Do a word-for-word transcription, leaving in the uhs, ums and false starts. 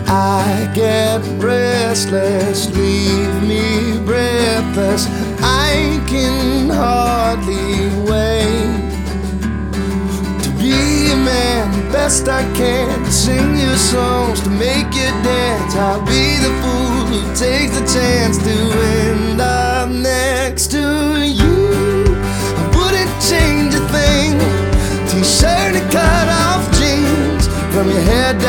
I get restless, leave me breathless. I can hardly wait to be a man, the best I can, to sing your songs, to make you dance. I'll be the fool who takes the chance to wait.